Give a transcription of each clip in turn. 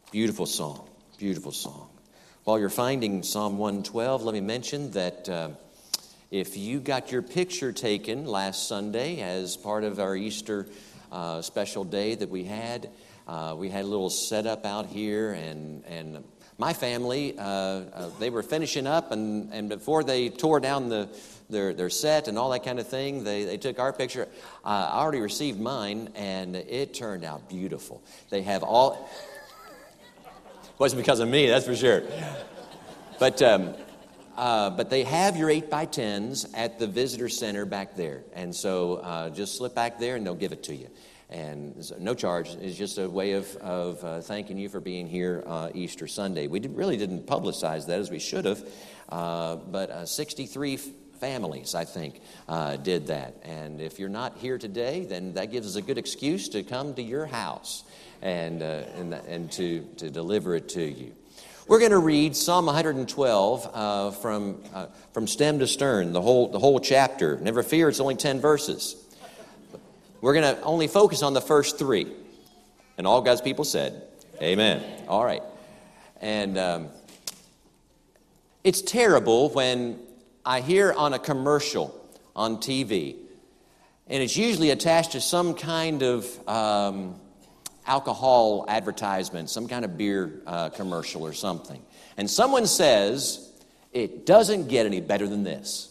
Beautiful song, beautiful song. While you're finding Psalm 112, let me mention that if you got your picture taken last Sunday as part of our Easter special day that we had a little setup out here, and my family, they were finishing up, and before they tore down their set and all that kind of thing, they took our picture. I already received mine, and it turned out beautiful. They have all... Wasn't because of me, that's for sure. But they have your 8x10s at the visitor center back there. And so just slip back there and they'll give it to you. And so no charge. It's just a way of thanking you for being here Easter Sunday. We really didn't publicize that as we should have. But 63 families, I think, did that. And if you're not here today, then that gives us a good excuse to come to your house and to deliver it to you. We're going to read Psalm 112 from stem to stern, the whole chapter. Never fear, it's only 10 verses. We're going to only focus on the first 3. And all God's people said, amen. All right. And it's terrible when I hear on a commercial on TV, and it's usually attached to some kind of alcohol advertisement, some kind of beer commercial or something. And someone says, it doesn't get any better than this.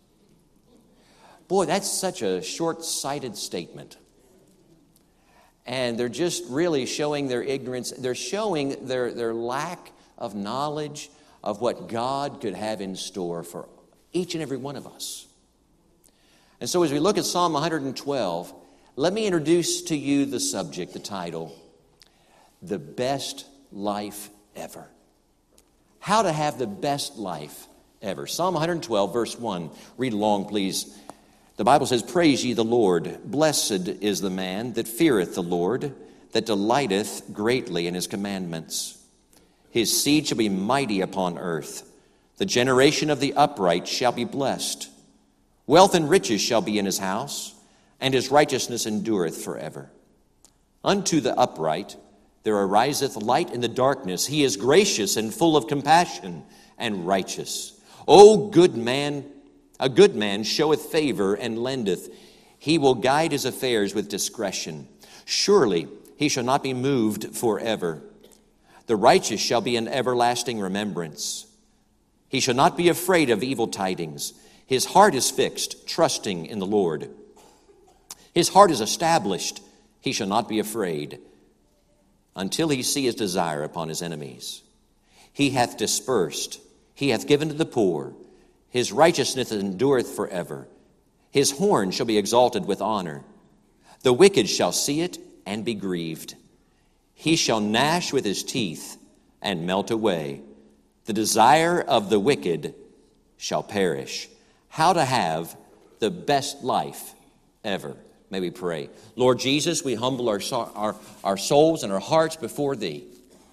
Boy, that's such a short-sighted statement. And they're just really showing their ignorance. They're showing their lack of knowledge of what God could have in store for each and every one of us. And so as we look at Psalm 112, let me introduce to you the subject, the title, The Best Life Ever. How to have the best life ever. Psalm 112, verse 1. Read along, please. The Bible says, Praise ye the Lord. Blessed is the man that feareth the Lord, that delighteth greatly in his commandments. His seed shall be mighty upon earth. The generation of the upright shall be blessed. Wealth and riches shall be in his house, and his righteousness endureth forever. Unto the upright there ariseth light in the darkness. He is gracious and full of compassion and righteous. O good man, a good man showeth favor and lendeth. He will guide his affairs with discretion. Surely he shall not be moved forever. The righteous shall be in everlasting remembrance. He shall not be afraid of evil tidings. His heart is fixed, trusting in the Lord. His heart is established. He shall not be afraid until he see his desire upon his enemies. He hath dispersed. He hath given to the poor. His righteousness endureth forever. His horn shall be exalted with honor. The wicked shall see it and be grieved. He shall gnash with his teeth and melt away. The desire of the wicked shall perish. How to have the best life ever. May we pray. Lord Jesus, we humble our souls and our hearts before Thee.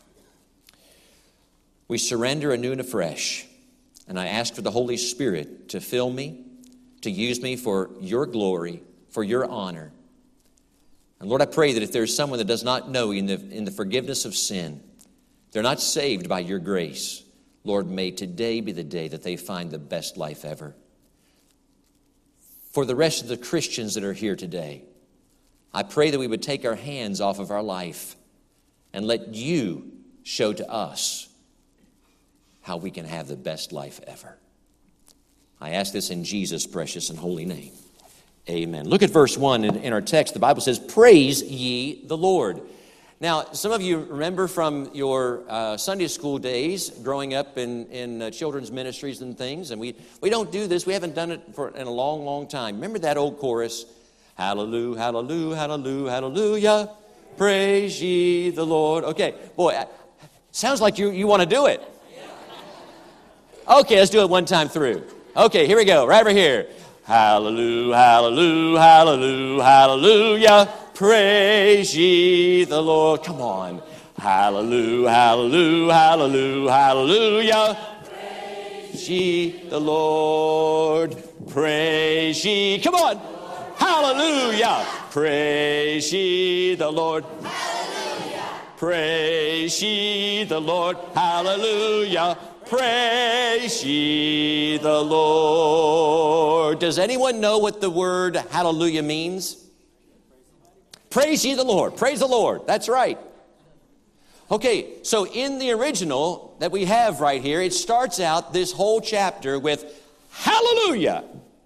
We surrender anew and afresh. And I ask for the Holy Spirit to fill me, to use me for Your glory, for Your honor. And Lord, I pray that if there's someone that does not know You in the forgiveness of sin, they're not saved by Your grace, Lord, may today be the day that they find the best life ever. For the rest of the Christians that are here today, I pray that we would take our hands off of our life and let You show to us how we can have the best life ever. I ask this in Jesus' precious and holy name. Amen. Look at verse 1 in our text. The Bible says, Praise ye the Lord. Now, some of you remember from your Sunday school days growing up in children's ministries and things, and we don't do this. We haven't done it in a long, long time. Remember that old chorus? Hallelujah, hallelujah, hallelujah, hallelujah. Praise ye the Lord. Okay, boy, sounds like you want to do it. Okay, let's do it one time through. Okay, here we go, right over here. Hallelujah, hallelujah, hallelujah, hallelujah. Praise ye the Lord. Come on. Hallelujah, hallelujah, hallelujah, hallelujah. Praise ye the Lord. Praise ye. Come on. Hallelujah. Praise ye the Lord. Hallelujah. Praise ye the Lord. Hallelujah. Praise ye the Lord. Does anyone know what the word hallelujah means? Praise ye the Lord. Praise the Lord. That's right. Okay, so in the original that we have right here, it starts out this whole chapter with hallelujah.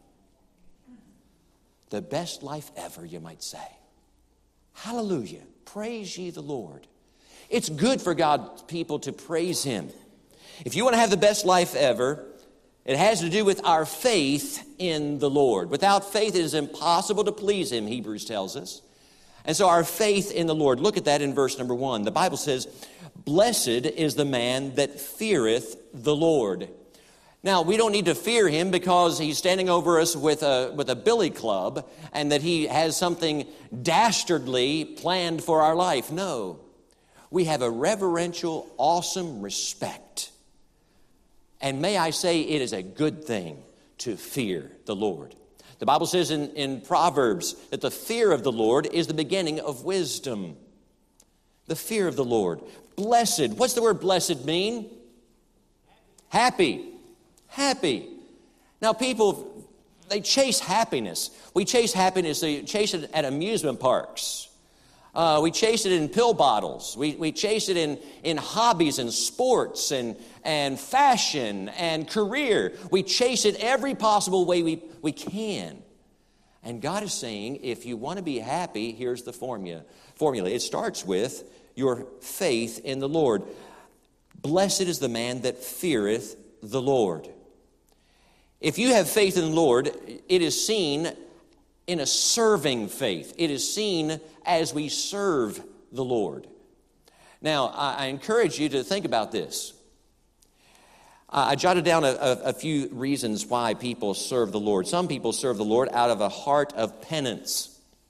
The best life ever, you might say. Hallelujah. Praise ye the Lord. It's good for God's people to praise Him. If you want to have the best life ever, it has to do with our faith in the Lord. Without faith, it is impossible to please Him, Hebrews tells us. And so our faith in the Lord, look at that in verse number 1. The Bible says, blessed is the man that feareth the Lord. Now, we don't need to fear Him because He's standing over us with a billy club and that He has something dastardly planned for our life. No. We have a reverential, awesome respect. And may I say, it is a good thing to fear the Lord. The Bible says in Proverbs that the fear of the Lord is the beginning of wisdom. The fear of the Lord. Blessed. What's the word blessed mean? Happy. Happy. Now people, they chase happiness. We chase happiness. They chase it at amusement parks. We chase it in pill bottles. We chase it in hobbies and sports and fashion and career. We chase it every possible way we can. And God is saying, if you want to be happy, here's the formula. It starts with your faith in the Lord. Blessed is the man that feareth the Lord. If you have faith in the Lord, it is seen in a serving faith. It is seen as we serve the Lord. Now, I encourage you to think about this. I jotted down a few reasons why people serve the Lord. Some people serve the Lord out of a heart of penance.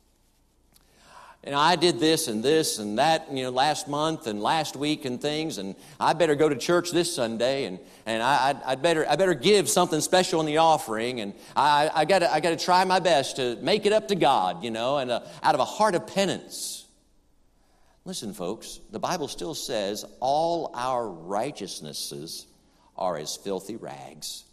And I did this and that, last month and last week and things, and I better go to church this Sunday, and I better give something special in the offering, and I got to try my best to make it up to God, and out of a heart of penance. Listen, folks, the Bible still says all our righteousnesses are as filthy rags.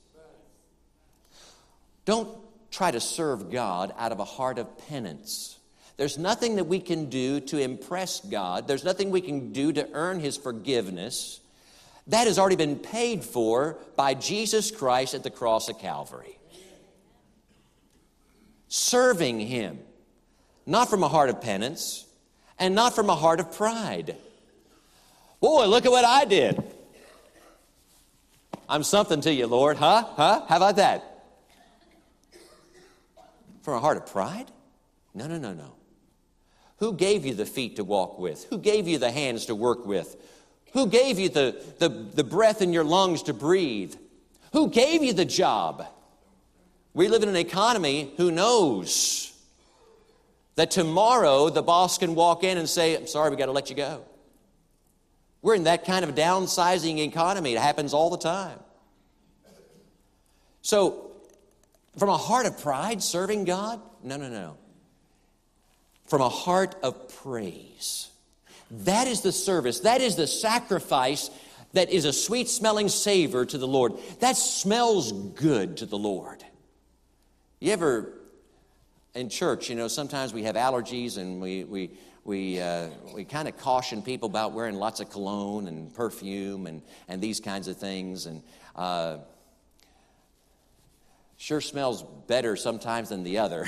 Don't try to serve God out of a heart of penance. There's nothing that we can do to impress God. There's nothing we can do to earn His forgiveness. That has already been paid for by Jesus Christ at the cross of Calvary. Serving Him, not from a heart of penance and not from a heart of pride. Boy, look at what I did. I'm something to you, Lord, huh? How about that? From a heart of pride? No. Who gave you the feet to walk with? Who gave you the hands to work with? Who gave you the breath in your lungs to breathe? Who gave you the job? We live in an economy who knows that tomorrow the boss can walk in and say, I'm sorry, we got to let you go. We're in that kind of downsizing economy. It happens all the time. So, from a heart of pride, serving God? No. From a heart of praise. That is the service. That is the sacrifice that is a sweet-smelling savor to the Lord. That smells good to the Lord. You ever, in church, sometimes we have allergies and we kind of caution people about wearing lots of cologne and perfume and these kinds of things. And sure smells better sometimes than the other.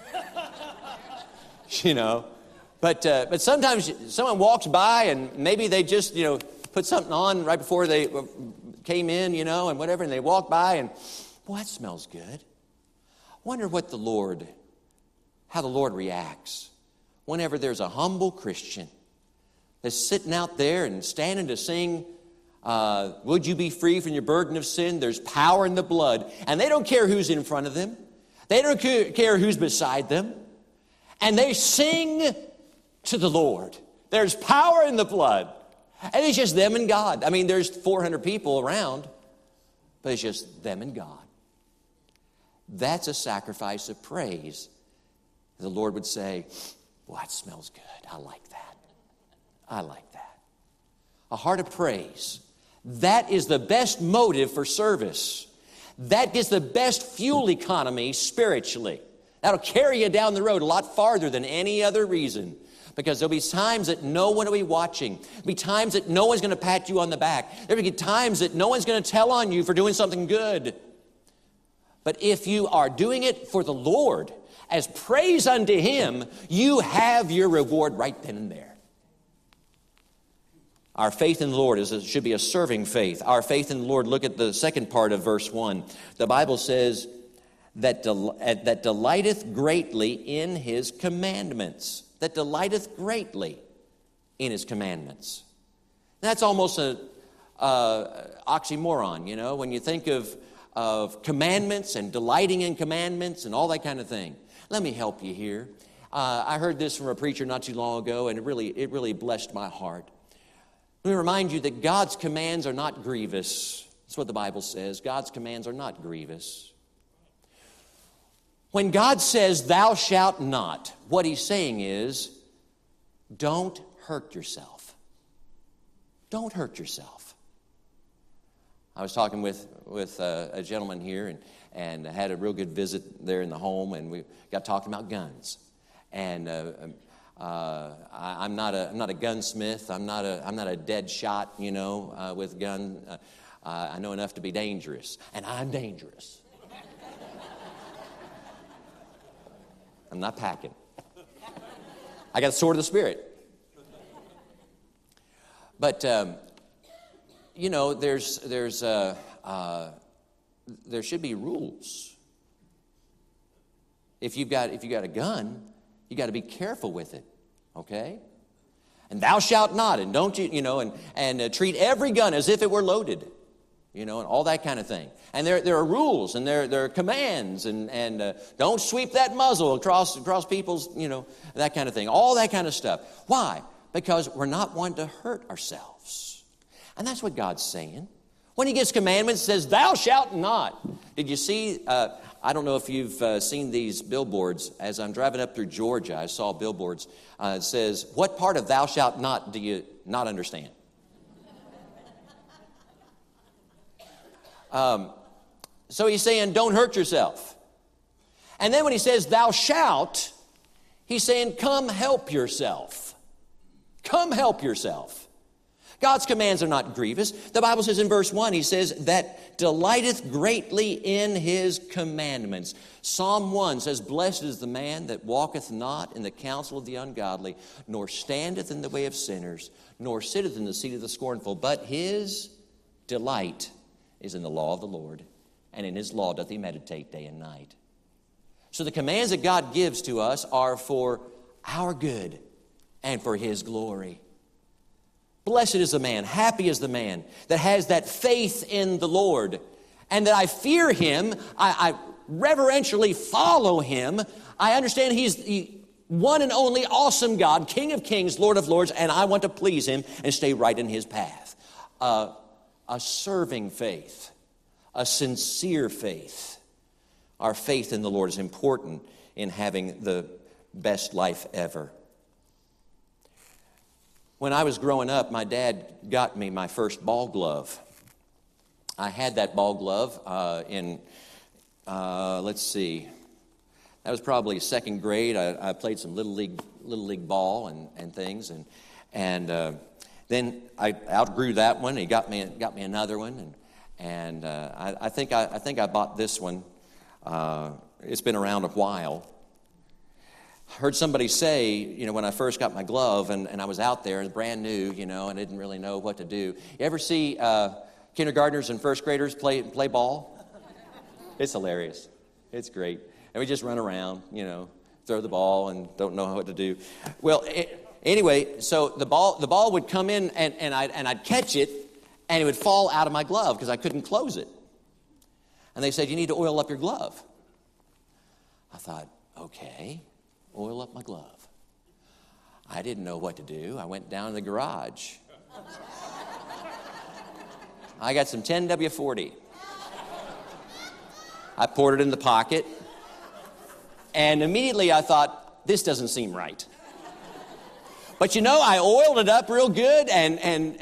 But sometimes someone walks by and maybe they just, put something on right before they came in, and whatever, and they walk by and, boy, that smells good. Wonder how the Lord reacts whenever there's a humble Christian that's sitting out there and standing to sing, would you be free from your burden of sin? There's power in the blood. And they don't care who's in front of them. They don't care who's beside them. And they sing to the Lord. There's power in the blood. And it's just them and God. I mean, there's 400 people around, but it's just them and God. That's a sacrifice of praise. The Lord would say, well, that smells good. I like that. I like that. a heart of praise. That is the best motive for service. That gets the best fuel economy spiritually. That'll carry you down the road a lot farther than any other reason. Because there'll be times that no one will be watching. There'll be times that no one's going to pat you on the back. There'll be times that no one's going to tell on you for doing something good. But if you are doing it for the Lord, as praise unto Him, you have your reward right then and there. Our faith in the Lord should be a serving faith. Our faith in the Lord, look at the second part of verse 1. The Bible says that delighteth greatly in His commandments. That delighteth greatly in His commandments. That's almost an oxymoron, you know, when you think of commandments and delighting in commandments and all that kind of thing. Let me help you here. I heard this from a preacher not too long ago, and it really blessed my heart. Let me remind you that God's commands are not grievous. That's what the Bible says. God's commands are not grievous. When God says, thou shalt not, what He's saying is, don't hurt yourself. Don't hurt yourself. I was talking with a gentleman here and had a real good visit there in the home, and we got talking about guns. And I'm not a gunsmith. I'm not a dead shot, you know, with gun. I know enough to be dangerous, and I'm dangerous. I'm not packing. I got the sword of the Spirit. But you know, there should be rules. If you've got a gun, you got to be careful with it, okay? And thou shalt not, and don't you know, and treat every gun as if it were loaded, you know, and all that kind of thing. And there are rules and there are commands, and don't sweep that muzzle across people's, you know, that kind of thing, all that kind of stuff. Why? Because we're not wanting to hurt ourselves, and that's what God's saying. When He gives commandments, He says, thou shalt not. Did you see, I don't know if you've seen these billboards. As I'm driving up through Georgia, I saw billboards. It says, what part of thou shalt not do you not understand? So He's saying, don't hurt yourself. And then when He says, thou shalt, He's saying, come help yourself. Come help yourself. God's commands are not grievous. The Bible says in verse 1, He says, that delighteth greatly in His commandments. Psalm 1 says, blessed is the man that walketh not in the counsel of the ungodly, nor standeth in the way of sinners, nor sitteth in the seat of the scornful, but his delight is in the law of the Lord, and in His law doth he meditate day and night. So the commands that God gives to us are for our good and for His glory. Blessed is the man, happy is the man that has that faith in the Lord, and that I fear Him, I reverentially follow Him. I understand He's the one and only awesome God, King of kings, Lord of lords, and I want to please Him and stay right in His path. A serving faith, a sincere faith. Our faith in the Lord is important in having the best life ever. When I was growing up, my dad got me my first ball glove. I had that ball glove let's see, that was probably second grade. I played some little league ball and things, and then I outgrew that one. He got me another one, and I think I bought this one. It's been around a while. Heard somebody say, you know, when I first got my glove and I was out there and brand new, you know, and didn't really know what to do. You ever see kindergartners and first graders play ball? It's hilarious. It's great. And we just run around, you know, throw the ball and don't know what to do. Well, anyway, so the ball would come in and I'd catch it and it would fall out of my glove because I couldn't close it. And they said, you need to oil up your glove. I thought, okay. Oil up my glove. I didn't know what to do. I went down to the garage. I got some 10W40. I poured it in the pocket. And immediately I thought, this doesn't seem right. But I oiled it up real good, and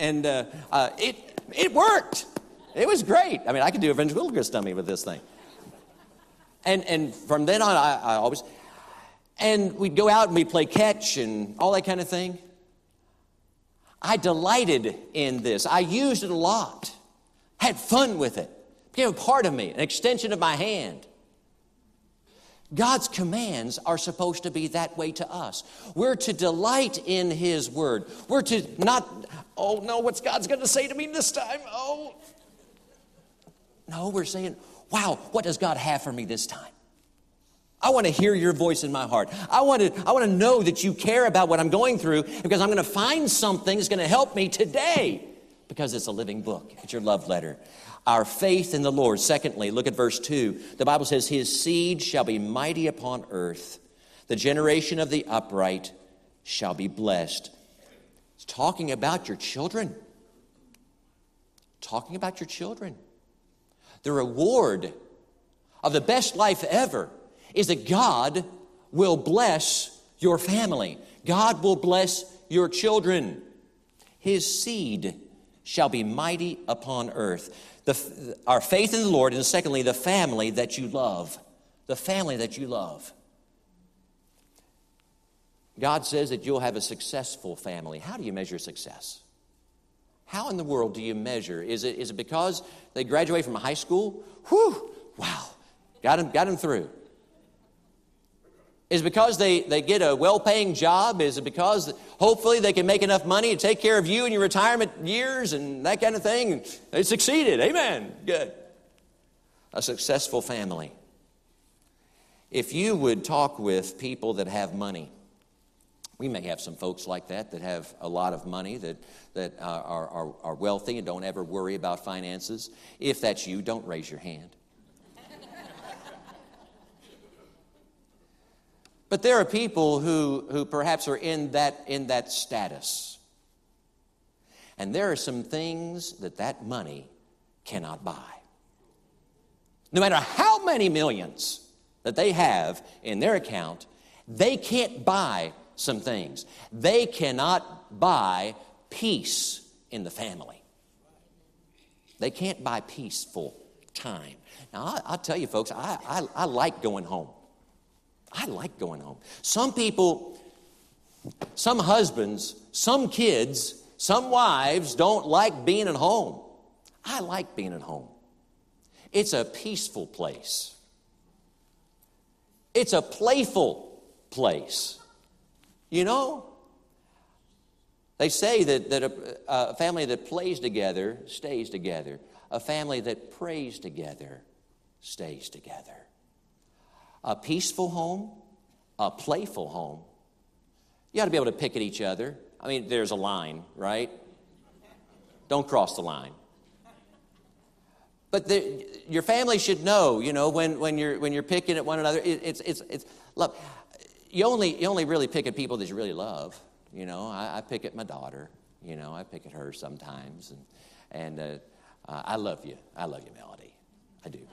it worked. It was great. I mean, I could do a ventriloquist dummy with this thing. And from then on, I always, and we'd go out and we'd play catch and all that kind of thing. I delighted in this. I used it a lot. Had fun with it. Became a part of me, an extension of my hand. God's commands are supposed to be that way to us. We're to delight in His Word. We're to not, oh no, what's God's going to say to me this time? Oh. No, we're saying, wow, what does God have for me this time? I want to hear your voice in my heart. I want to know that you care about what I'm going through, because I'm going to find something that's going to help me today, because it's a living book. It's your love letter. Our faith in the Lord. Secondly, look at verse 2. The Bible says, His seed shall be mighty upon earth. The generation of the upright shall be blessed. It's talking about your children. Talking about your children. The reward of the best life ever is that God will bless your family. God will bless your children. His seed shall be mighty upon earth. Our faith in the Lord, and secondly, the family that you love. The family that you love. God says that you'll have a successful family. How do you measure success? How in the world do you measure? Is it because they graduate from high school? Whew, wow, got them through. Is it because they get a well-paying job? Is it because hopefully they can make enough money to take care of you in your retirement years and that kind of thing? And they succeeded. Amen. Good. A successful family. If you would talk with people that have money, we may have some folks like that have a lot of money, that are wealthy and don't ever worry about finances. If that's you, don't raise your hand. But there are people who perhaps are in that status. And there are some things that money cannot buy. No matter how many millions that they have in their account, they can't buy some things. They cannot buy peace in the family. They can't buy peaceful time. Now, I'll tell you folks, I like going home. I like going home. Some people, some husbands, some kids, some wives don't like being at home. I like being at home. It's a peaceful place. It's a playful place. You know, they say that a family that plays together stays together. A family that prays together stays together. A peaceful home, a playful home. You ought to be able to pick at each other. I mean, there's a line, right? Don't cross the line. But your family should know, when you're picking at one another. It's love. You only really pick at people that you really love. I pick at my daughter. I pick at her sometimes, and I love you. I love you, Melody. I do.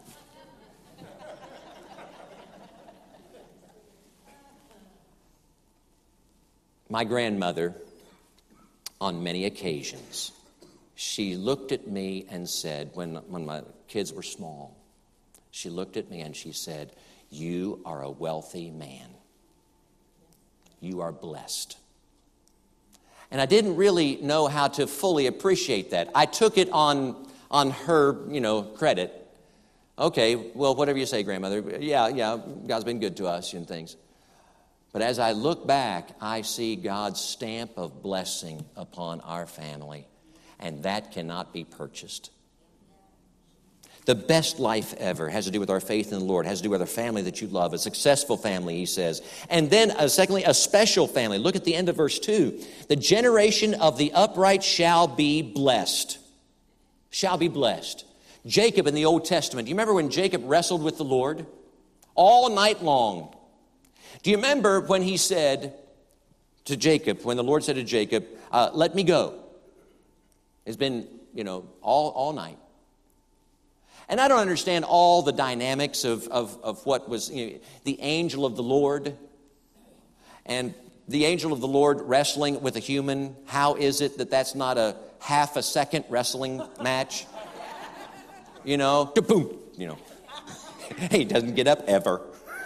My grandmother, on many occasions, she looked at me and said, when my kids were small, she looked at me and she said, "You are a wealthy man. You are blessed." And I didn't really know how to fully appreciate that. I took it on her, credit. Okay, well, whatever you say, grandmother. Yeah, God's been good to us and things. But as I look back, I see God's stamp of blessing upon our family, and that cannot be purchased. The best life ever has to do with our faith in the Lord, has to do with our family that you love, a successful family, he says. And then, secondly, a special family. Look at the end of verse 2. The generation of the upright shall be blessed. Shall be blessed. Jacob in the Old Testament. Do you remember when Jacob wrestled with the Lord? All night long. Do you remember when he said to Jacob, when the Lord said to Jacob, let me go? It's been, all night. And I don't understand all the dynamics of what was the angel of the Lord. And the angel of the Lord wrestling with a human, how is it that that's not a half a second wrestling match? You know, kaboom, you know. He doesn't get up ever.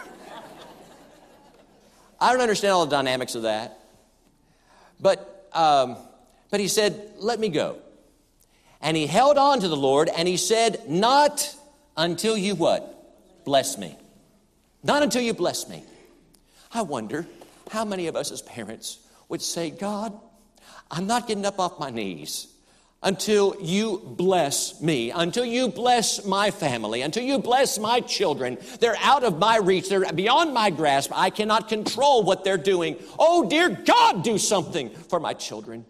I don't understand all the dynamics of that. But he said, let me go. And he held on to the Lord and he said, not until you what? Bless me. Not until you bless me. I wonder how many of us as parents would say, God, I'm not getting up off my knees until you bless me, until you bless my family, until you bless my children. They're out of my reach. They're beyond my grasp. I cannot control what they're doing. Oh, dear God, do something for my children.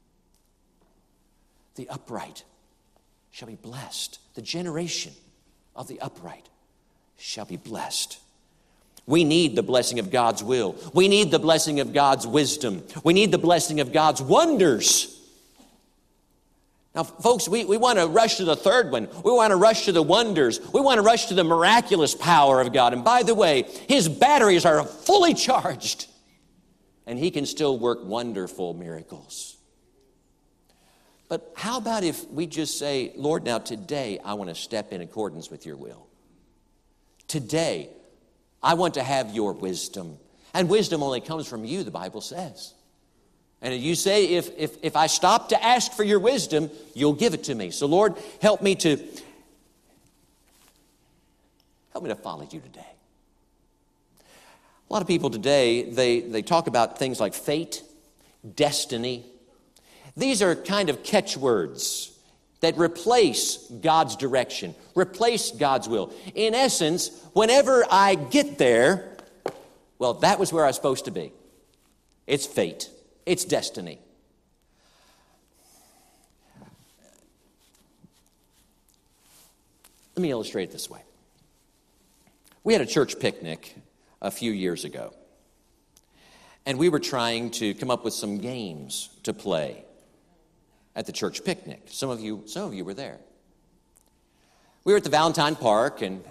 The upright shall be blessed. The generation of the upright shall be blessed. We need the blessing of God's will. We need the blessing of God's wisdom. We need the blessing of God's wonders. Now, folks, we want to rush to the third one. We want to rush to the wonders. We want to rush to the miraculous power of God. And by the way, His batteries are fully charged, and He can still work wonderful miracles. But how about if we just say, Lord, now today I want to step in accordance with your will. Today, I want to have your wisdom. And wisdom only comes from you, the Bible says. And you say, if I stop to ask for your wisdom, you'll give it to me. So Lord, help me to follow you today. A lot of people today, they talk about things like fate, destiny. These are kind of catchwords that replace God's direction, replace God's will. In essence, whenever I get there, well, that was where I was supposed to be. It's fate. It's destiny. Let me illustrate it this way. We had a church picnic a few years ago, and we were trying to come up with some games to play at the church picnic. Some of you were there. We were at the Valentine Park, and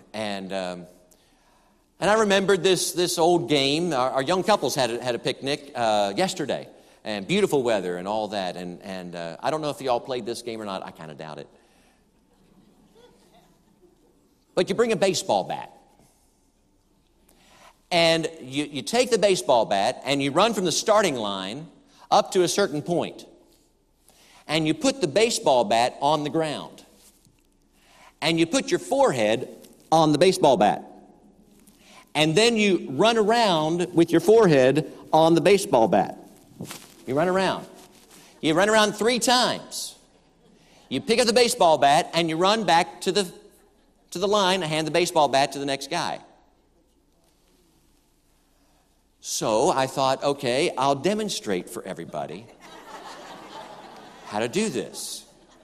I remembered this old game. Our young couples had a picnic yesterday, and beautiful weather and all that. And I don't know if you all played this game or not. I kind of doubt it. But you bring a baseball bat. And you take the baseball bat and you run from the starting line up to a certain point. And you put the baseball bat on the ground. And you put your forehead on the baseball bat. And then you run around with your forehead on the baseball bat. You run around. You run around 3 times. You pick up the baseball bat and you run back to the line and hand the baseball bat to the next guy. So I thought, okay, I'll demonstrate for everybody how to do this.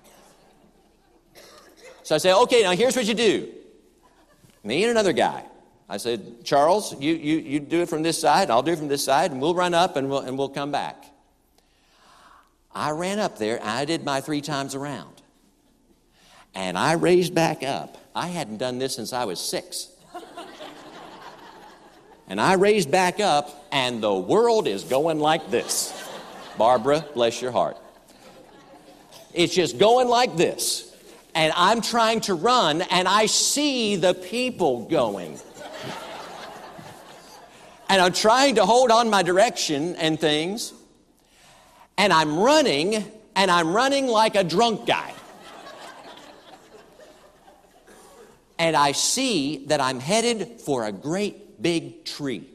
So I say, okay, now here's what you do. Me and another guy. I said, Charles, you do it from this side, I'll do it from this side, and we'll run up and we'll come back. I ran up there, and I did my 3 times around. And I raised back up. I hadn't done this since I was 6. And I raised back up, and the world is going like this. Barbara, bless your heart. It's just going like this. And I'm trying to run, and I see the people going. And I'm trying to hold on my direction and things. And I'm running like a drunk guy. And I see that I'm headed for a great big tree.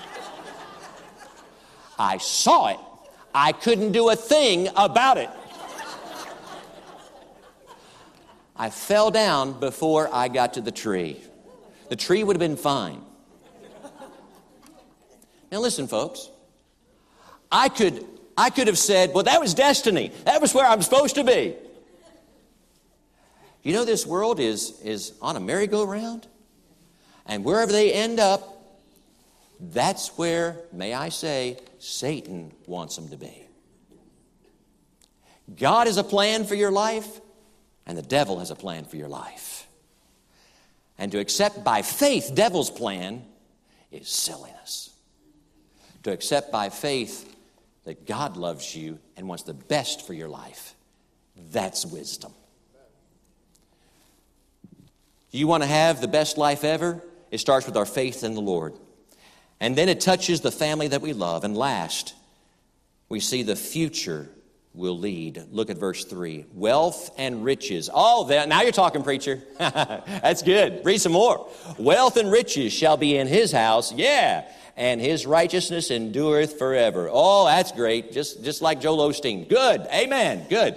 I saw it. I couldn't do a thing about it. I fell down before I got to the tree. The tree would have been fine. Now listen, folks. I could have said, well, that was destiny. That was where I'm supposed to be. You know, this world is on a merry-go-round. And wherever they end up, that's where, may I say, Satan wants them to be. God has a plan for your life, and the devil has a plan for your life. And to accept by faith devil's plan is silliness. to accept by faith that God loves you and wants the best for your life. That's wisdom. You want to have the best life ever? It starts with our faith in the Lord. And then it touches the family that we love. And last, we see the future will lead. Look at verse 3. Wealth and riches. Oh, now you're talking, preacher. That's good. Read some more. Wealth and riches shall be in his house. Yeah. And his righteousness endureth forever. Oh, that's great. Just like Joel Osteen. Good. Amen. Good.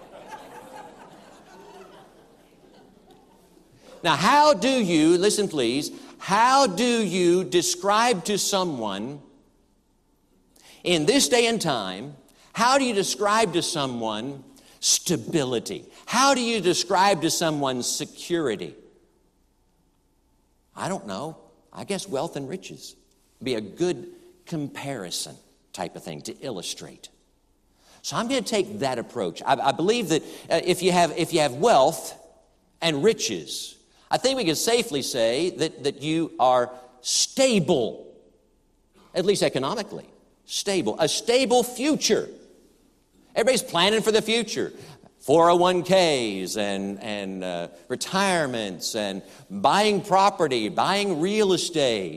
Now, how do you, listen please, how do you describe to someone in this day and time, how do you describe to someone stability? How do you describe to someone security? I don't know. I guess wealth and riches would be a good comparison type of thing to illustrate. So I'm going to take that approach. I believe that if you have wealth and riches, I think we can safely say that you are stable, at least economically. Stable. A stable future. Everybody's planning for the future. 401ks and retirements and buying property, buying real estate.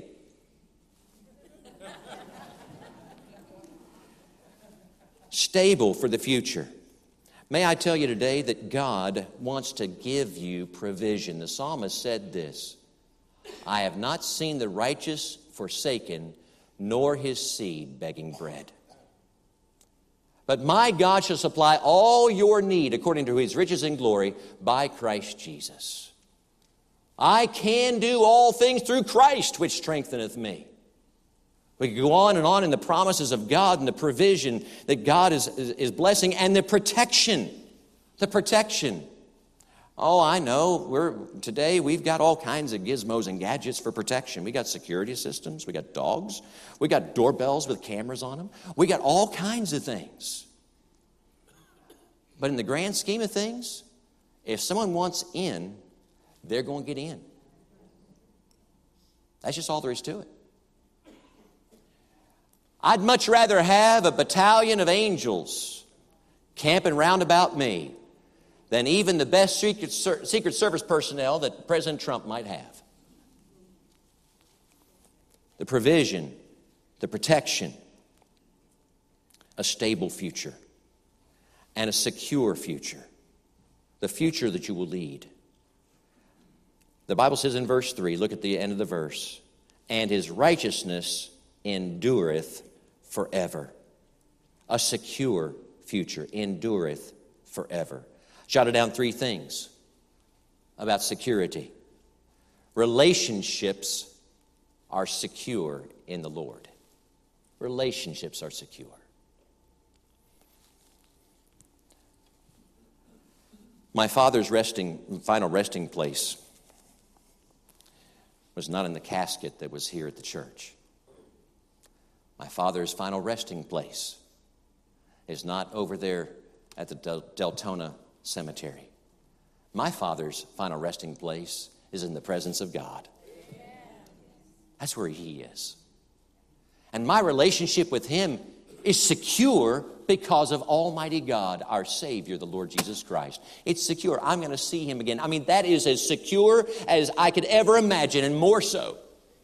Stable for the future. May I tell you today that God wants to give you provision. The psalmist said this, I have not seen the righteous forsaken, nor his seed begging bread. But my God shall supply all your need according to his riches and glory by Christ Jesus. I can do all things through Christ, which strengtheneth me. We can go on in the promises of God and the provision that God is blessing and the protection. The protection. Oh, I know. Today we've got all kinds of gizmos and gadgets for protection. We got security systems. We got dogs. We got doorbells with cameras on them. We got all kinds of things. But in the grand scheme of things, if someone wants in, they're going to get in. That's just all there is to it. I'd much rather have a battalion of angels camping round about me than even the best Secret Service personnel that President Trump might have. The provision, the protection, a stable future, and a secure future. The future that you will lead. The Bible says in verse 3, look at the end of the verse, and his righteousness endureth forever. A secure future endureth forever. Jotted down 3 things about security. Relationships are secure in the Lord. Relationships are secure. My father's final resting place was not in the casket that was here at the church. My father's final resting place is not over there at the Deltona Cemetery. My father's final resting place is in the presence of God. That's where he is. And my relationship with him is secure because of Almighty God, our Savior, the Lord Jesus Christ. It's secure. I'm going to see him again. I mean, that is as secure as I could ever imagine, and more so.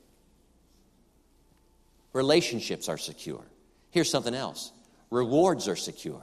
Relationships are secure. Here's something else. Rewards are secure.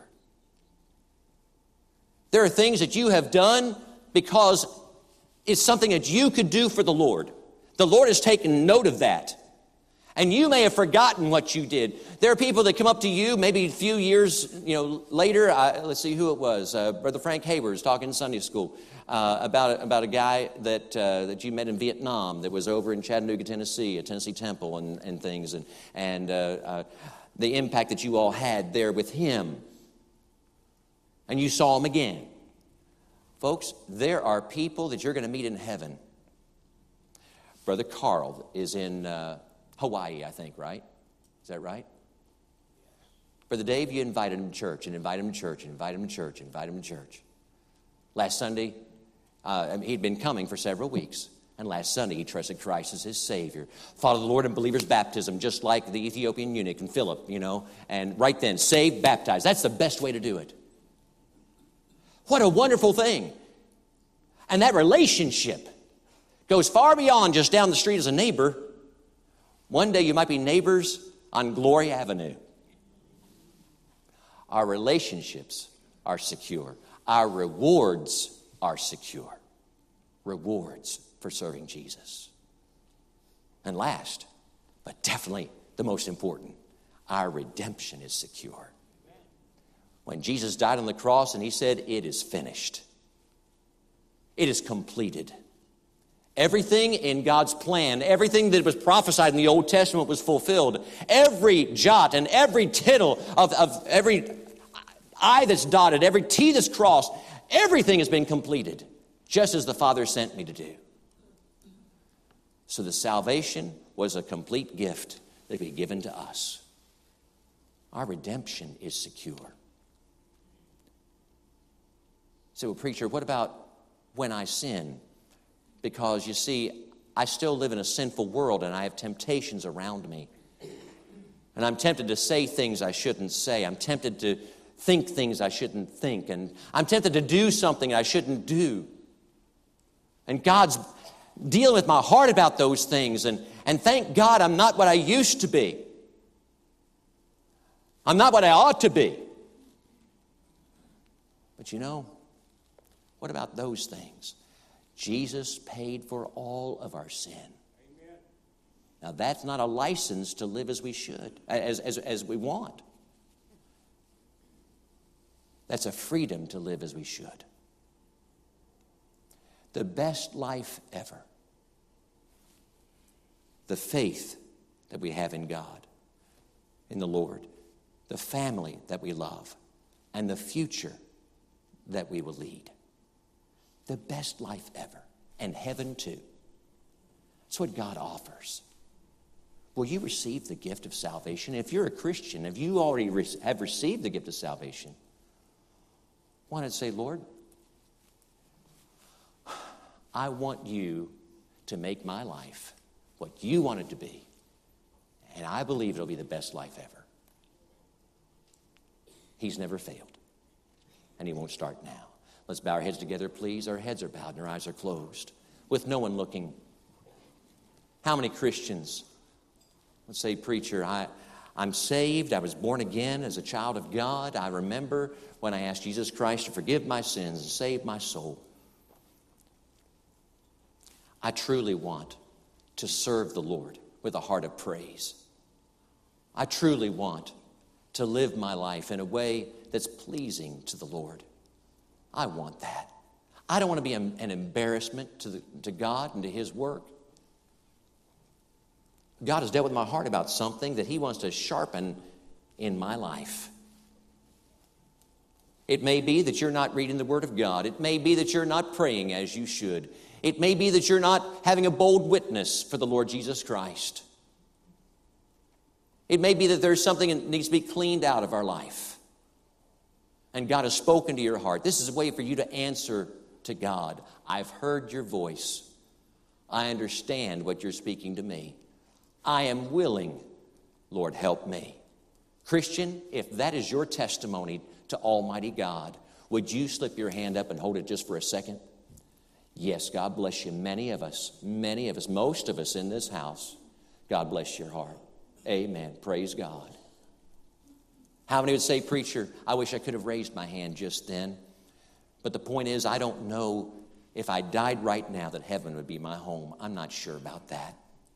There are things that you have done because it's something that you could do for the Lord. The Lord has taken note of that. And you may have forgotten what you did. There are people that come up to you maybe a few years later. Let's see who it was. Brother Frank Havers talking in Sunday school about a guy that you met in Vietnam that was over in Chattanooga, Tennessee, at Tennessee Temple and things. And the impact that you all had there with him. And you saw him again. Folks, there are people that you're going to meet in heaven. Brother Carl is in Hawaii, I think, right? Is that right? Brother Dave, you invited him to church and invited him to church and invited him to church and invited him to church. Last Sunday, he'd been coming for several weeks. And last Sunday, he trusted Christ as his Savior. Followed the Lord in believer's baptism, just like the Ethiopian eunuch and Philip, And right then, saved, baptized. That's the best way to do it. What a wonderful thing. And that relationship goes far beyond just down the street as a neighbor. One day you might be neighbors on Glory Avenue. Our relationships are secure. Our rewards are secure. Rewards for serving Jesus. And last, but definitely the most important, our redemption is secure. When Jesus died on the cross and he said, "It is finished." It is completed. Everything in God's plan, everything that was prophesied in the Old Testament was fulfilled. Every jot and every tittle of every I that's dotted, every T that's crossed, everything has been completed, just as the Father sent me to do. So the salvation was a complete gift that could be given to us. Our redemption is secure. So, well, preacher, what about when I sin? Because, you see, I still live in a sinful world and I have temptations around me. And I'm tempted to say things I shouldn't say. I'm tempted to think things I shouldn't think. And I'm tempted to do something I shouldn't do. And God's dealing with my heart about those things. And thank God I'm not what I used to be. I'm not what I ought to be. But what about those things? Jesus paid for all of our sin. Amen. Now that's not a license to live as we should, as we want. That's a freedom to live as we should. The best life ever. The faith that we have in God, in the Lord, the family that we love, and the future that we will lead. The best life ever, and heaven too. That's what God offers. Will you receive the gift of salvation? If you're a Christian, if you already have received the gift of salvation, why not say, "Lord, I want you to make my life what you want it to be, and I believe it'll be the best life ever." He's never failed, and he won't start now. Let's bow our heads together, please. Our heads are bowed and our eyes are closed, with no one looking. How many Christians would say, "Preacher, I'm saved. I was born again as a child of God. I remember when I asked Jesus Christ to forgive my sins and save my soul. I truly want to serve the Lord with a heart of praise. I truly want to live my life in a way that's pleasing to the Lord. I want that. I don't want to be an embarrassment to God and to His work. God has dealt with my heart about something that He wants to sharpen in my life. It may be that you're not reading the Word of God. It may be that you're not praying as you should. It may be that you're not having a bold witness for the Lord Jesus Christ. It may be that there's something that needs to be cleaned out of our life. And God has spoken to your heart. This is a way for you to answer to God. I've heard your voice. I understand what you're speaking to me. I am willing. Lord, help me. Christian, if that is your testimony to Almighty God, would you slip your hand up and hold it just for a second? Yes, God bless you. Many of us, most of us in this house, God bless your heart. Amen. Praise God. How many would say, "Preacher, I wish I could have raised my hand just then. But the point is, I don't know if I died right now that heaven would be my home. I'm not sure about that."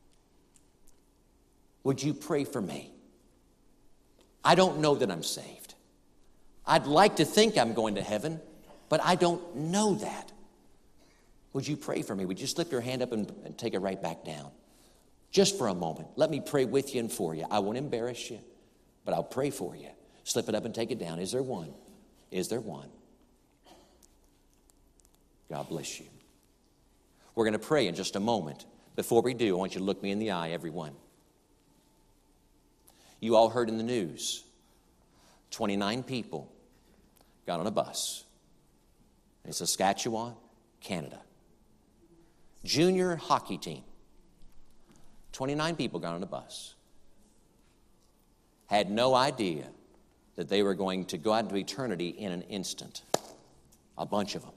Would you pray for me? I don't know that I'm saved. I'd like to think I'm going to heaven, but I don't know that. Would you pray for me? Would you slip your hand up and take it right back down? Just for a moment. Let me pray with you and for you. I won't embarrass you, but I'll pray for you. Slip it up and take it down. Is there one? Is there one? God bless you. We're going to pray in just a moment. Before we do, I want you to look me in the eye, everyone. You all heard in the news, 29 people got on a bus in Saskatchewan, Canada. junior hockey team. 29 people got on a bus. Had no idea that they were going to go out into eternity in an instant. A bunch of them.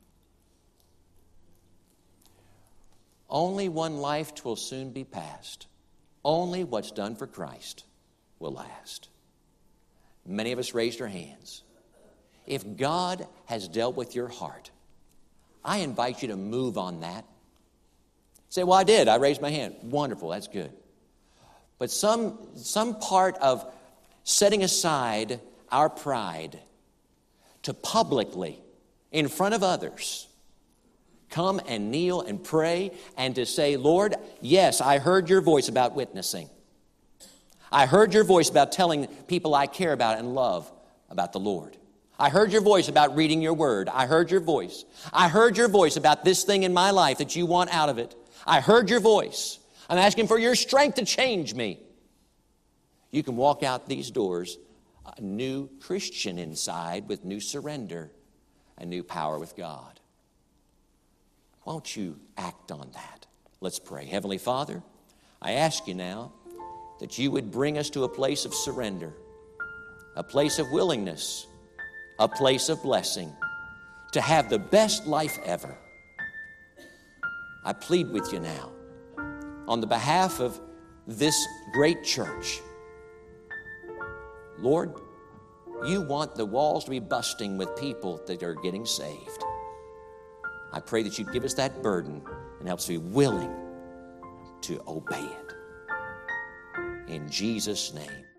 Only one life will soon be passed. Only what's done for Christ will last. Many of us raised our hands. If God has dealt with your heart, I invite you to move on that. Say, well, I did. I raised my hand. Wonderful. That's good. But some part of setting aside our pride to publicly, in front of others, come and kneel and pray and to say, Lord, yes, I heard your voice about witnessing. I heard your voice about telling people I care about and love about the Lord. I heard your voice about reading your word. I heard your voice. I heard your voice about this thing in my life that you want out of it. I heard your voice. I'm asking for your strength to change me. You can walk out these doors a new Christian inside with new surrender and new power with God. Won't you act on that? Let's pray. Heavenly Father, I ask you now that you would bring us to a place of surrender, a place of willingness, a place of blessing, to have the best life ever. I plead with you now, on the behalf of this great church. Lord, you want the walls to be busting with people that are getting saved. I pray that you'd give us that burden and help us be willing to obey it. In Jesus' name.